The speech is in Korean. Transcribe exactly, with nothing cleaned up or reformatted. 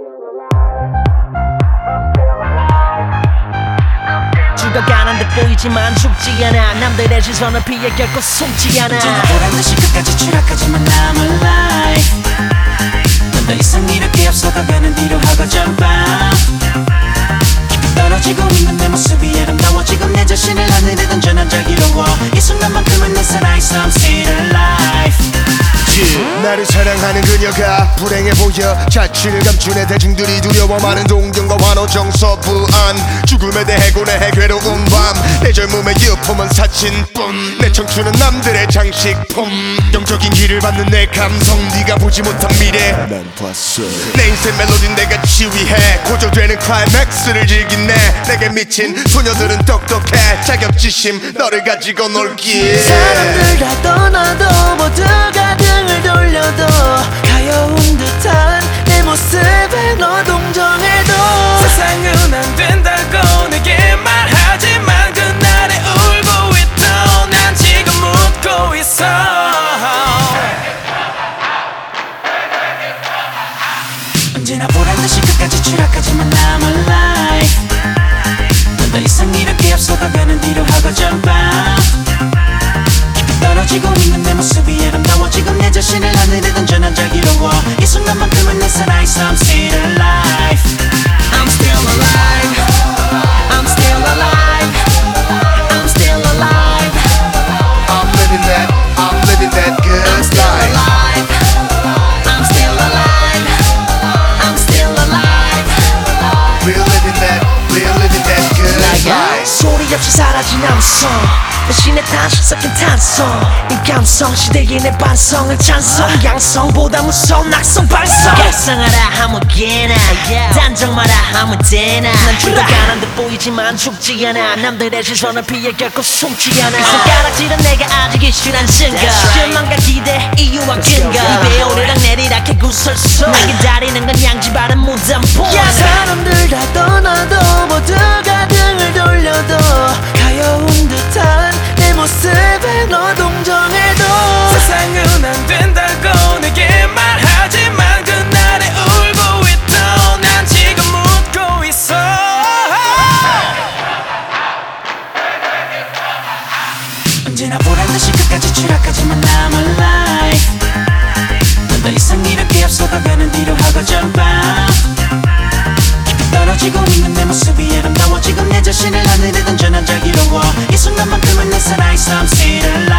죽어가는 듯 보이지만 죽지 않아. 남들의 시선을 피해 결코 숨지 않아. 언제나 보란듯이 끝까지 추락하지만 I'm alive. 넌 더 이상 이렇게 앞서가가는 뒤로 하고 jump out. 떨어지고 있는 내 모습이 아름다워. 지금 내 자신을 하늘에 던져 난 자기로워. 이 순간만큼은 내 살아있어 I'm still alive. 나를 사랑하는 그녀가 불행해 보여. 자취를 감춘 애 대중들이 두려워. 많은 동경과 환호 정서 불안. 죽음에 대해 고뇌해 괴로운 밤. 내 젊음의 유품은 사진뿐. 내 청춘은 남들의 장식품. 영적인 길을 받는 내 감성. 네가 보지 못한 미래 난 봤어. 내 인생 멜로디는 내가 지휘해. 고조되는 클라이맥스를 즐기네. 내게 미친 소녀들은 똑똑해. 자격지심 너를 가지고 놀기에. 사람들 다 떠나도 모두가 등을 돌려도 가여운 듯한 내 모습에 너 동정해도 세상은 안 된다고 내게 말하지만 그날에 울고 있던 난 지금 묻고 있어. 언제나 보란듯이 끝까지 추락하지만 I'm alive. 넌 더 이상 이렇게 앞서가가는 뒤로 하고 jump out. 떨어지고 있는 내 모습이 아름다워. 지금 내 자신을 하늘에 던져 난 자기로워. 이 순간만큼은 내 살아있어 I'm still alive. I'm still alive. I'm still alive. I'm still alive. I'm living that, I'm living that good I'm still life. alive. I'm still alive. I'm still alive. We're living that, we're living that good life. 소리 없이 사라진 암성. 대신에 다시 섞인 탄성. 이 감성 시대의 내 반성을 찬성. 양성보다 무서운 낙성 발성. 각성하라 아무개나 단정 마라 아무 때나. 난 죽어가는 듯 보이지만 죽지 않아. 남들의 시선을 피해 결코 숨지 않아. 손가락질은 내가 아직 이슈란 증거. 실망과 기대 이유와 근거. 입에 오르락 내리락 해 구설수. 난 기다리는 건 양지바른 무덤포. 사람들 다 떠나도 모두가 등을 돌려도 가여운 듯한 내 모습에 너 동정해도 세상은 안 된다고 내게 말하지만 그날에 울고 있던 난 지금 묻고 있어. 언제나 보란듯이 끝까지 추락하지만 I'm alive. 넌 더 이상 이렇게 앞서가가는 뒤로 하고 jump out. 떨어지고 있는 내 모습이 아름다워. 지금 내 자신을 하늘에 던져 난 자기로워. 이 순간만큼은 내 살아있어 I'm still alive.